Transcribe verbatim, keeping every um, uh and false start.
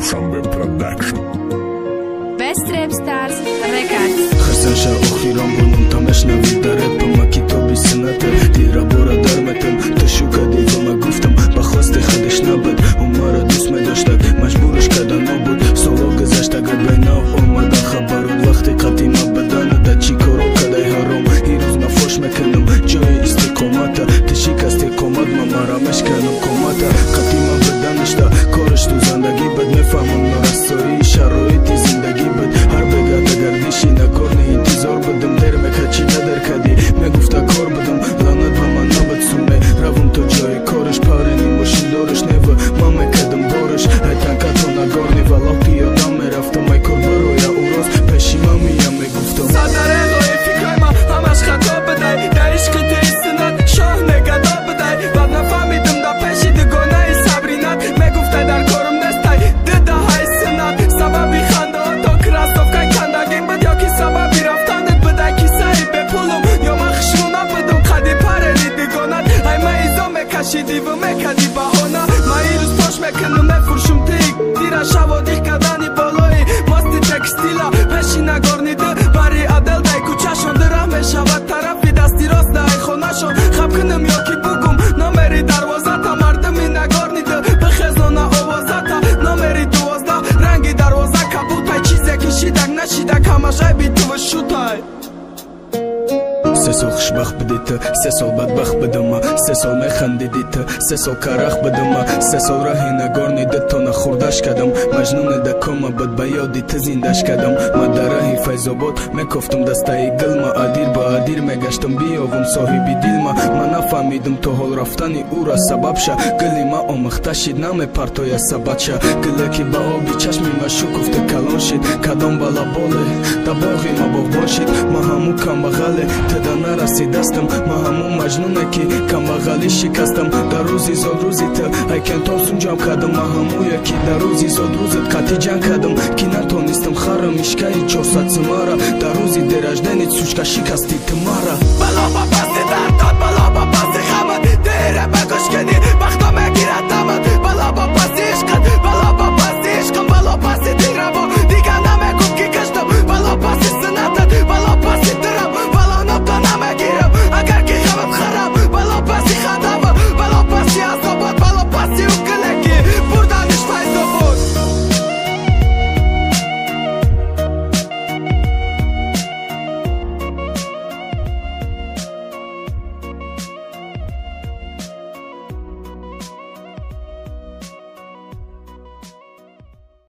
Dushanbe Production. Best Rap Stars Records. Хрсаша охирам бунум тамашна вида рэпама китоби саната дира бора дарметам ташука дивама гуфтам ба хости хадиш набуд умара дӯст медоштак маҷбураш када набуд соло гузашт агар бенав омада хабаруд вақти қатима баданада чӣ коро кадай ҳаром ирӯз ма фош мекунам ҷои истиқомата ти шикасти қомат ма мара мешканам комата қатима баданашта кораш ту зандагӣ бад мефаҳмам норасоии шароити зиндагӣ бад ҳар бегада гардиши накорни интизор будам дер мека чӣ надар кади мегуфта кор будам лаънат ба ман набуд суме равам то ҷои кораш парени мошиндораш нева ман мекардам бораш ай танкато нагорни вало пиёдам мерафтам ай корбароя уроз пеши ман миям мегуфтам садарелои фикрай ма ҳамаш хато бидай дар ишқи ти истинат шоҳ негадо бидай бад нафаҳмидам да пеши дугонаи сабринат мегуфтай дар корум нестай дидаҳай синат сабаби хандао то красовкай кандагин буд ё ки сабаби рафтанет бидай кисаи бепулум ё ман хушмуна будум қади парени дугонат ай ма изо мекашиди ва мекади баҳона ма ирӯз тош мекунум мефурӯшум тик дира шаводих кардани болои мости текстила пеши нагорниди бари аделдай кӯчашон дирах мешавад тарафи дасти рост ай хонашон хаб кунам ё ки бугум номери дарвозата мардуми нагорниди бихезона овозата номери дувоздаҳ ранги дарвоза кабутай чизе ки шидак нашидак ҳамаш айби тува шутай се сол хушбахт будита се сол бадбахт будама се сол механдидита се сол карах будама се сол раҳи нагорнида то нахурдаш кардам маҷнуне да кома буд ба ёди ту зиндаш кардам ма дар раҳи файзобод мекофтам дастаи гилма адир ба адир мегаштам биёвум соҳиби дилма ма нафаҳмидам то ҳол рафтани ура сабабша гили ма омӯхта шид намепартоя сабадша гиле ки ба оби чашми ма шукуфта калон шид кадом балаболе да боғи ма боғбон шид ма ҳаму камбағале тада нарасидастам ма ҳамун маҷнуне ки камбағалӣ шикастам дар рӯзи зод рӯзи ту ай кентон сунҷам кардам ма ҳамуя ки дар рӯзи зод рӯзат қатъи ҷанг кардам ки натонистам харам ишкаи чорсад сумара дар рӯзи дераждени сучка шикасти ту мара бало ба